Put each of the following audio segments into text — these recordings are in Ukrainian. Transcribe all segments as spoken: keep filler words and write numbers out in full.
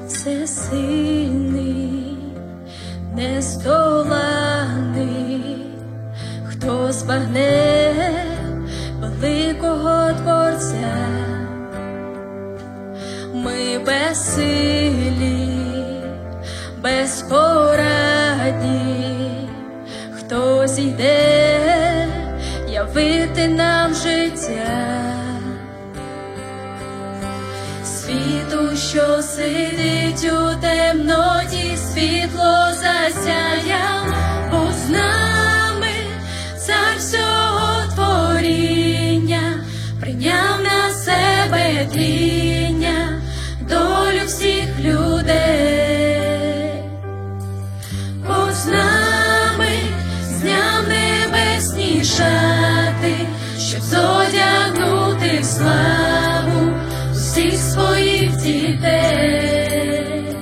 всесильний, нездоланий, хто збагне великого Творця. Ми безсилі, безпорадні, хто зійде явити нам життя. Світу, що сидить у темноті, світло засяяв, бо з нами цар всього творіння, прийняв на себе тління, долю всіх людей. Бо з нами зняв небесні шати, щоб зодягнути в славу всіх своїх дітей.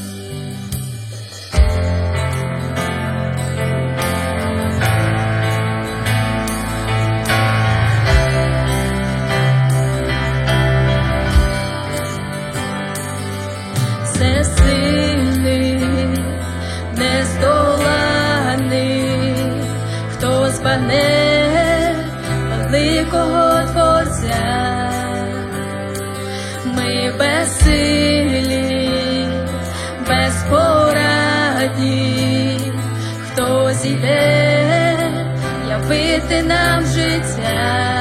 Всесильний, нездоланий, хто збагне великого Творця. Ми безсилі, безпорадні, хто зійде явити нам життя.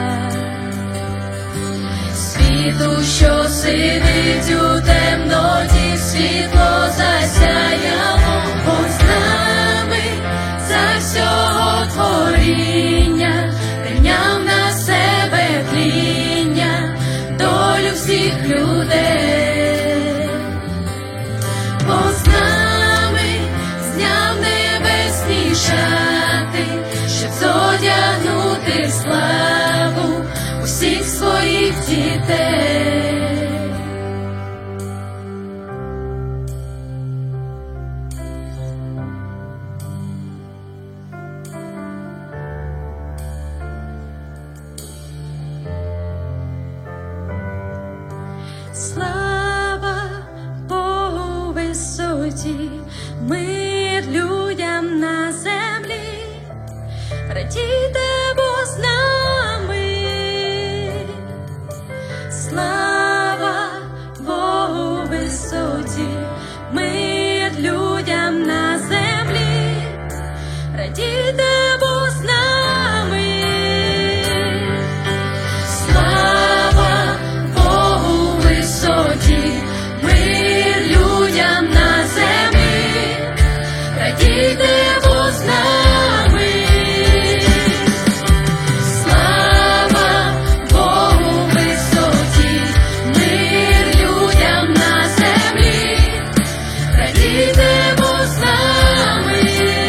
Світу, що сидить у темноті, світло засяяло, бо з нами цар всього творіння, прийняв на себе тління, долю всіх людей. Бо з нами зняв небесні шати, щоб зодягнути в славу усіх своїх дітей. Слава Богу висоті, мир людям на землі, радійте, бо з нами. Слава Богу висоті, мир людям на землі, радійте, бо з нами. Слава Богу висоті, мир людям на землі, радійте, бо з нами. Слава Богу висоті, мир людям на землі, радійте, бо з нами.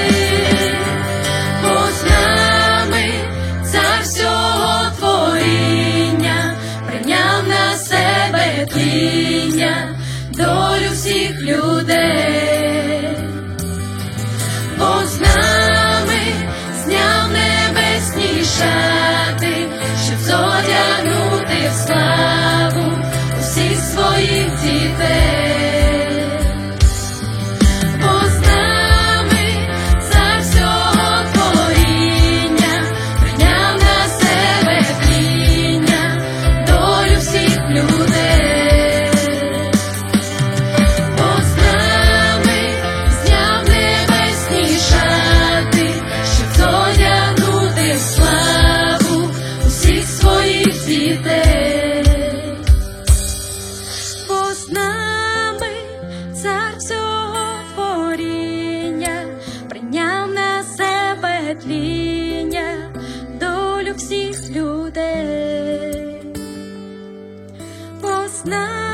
Бо з нами цар всього творіння, прийняв на себе тління, долю всіх людей. Бо з нами зняв небесні шати, щоб зодягнути в славу усіх своїх дітей. Бо з нами цар всього творіння, прийняв на себе тління, долю всіх людей. Бо з нами зняв небесні шати, щоб зодягнути в славу усіх своїх дітей. Бо з нами цар всього творіння, прийняв на себе тління, долю всіх людей. Бо з нами